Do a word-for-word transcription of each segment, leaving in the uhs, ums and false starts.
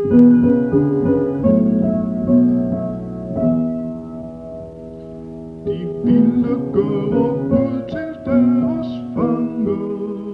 De ville gøre ud til deres fanger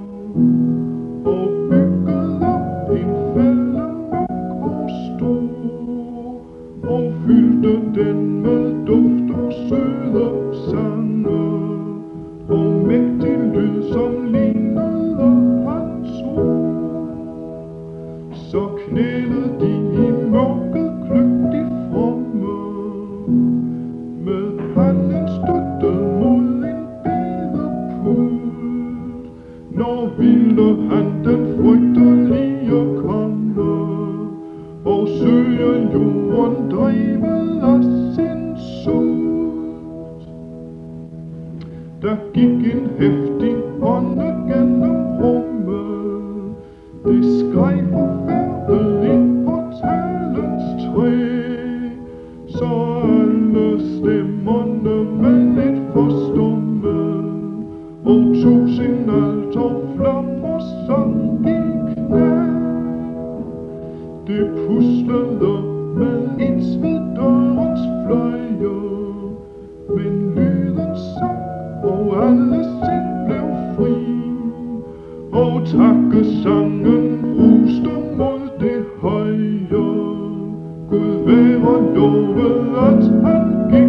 og byggede op en fælde mørk og stor og fyldte den med duft og søde sange og mægtig lyd, som lignede hans ord. Så knælede de i mørket kløgtig fromme med panden støttet mod en bedepult. Når ville han den frygtelige komme og søge jorden drevet af sin sult. Der gik en heftig ånde gennem rummet, det skreg forfærdeligt på talens træ, så alle stemmerne med et forstumme og tusind alterflammer sank i knæ. Det puslede med ens ved dørens fløje, men lyden sank, og alle sind blev fri, og takkesangen bruste mod det høje. Gud være lovet, at han gik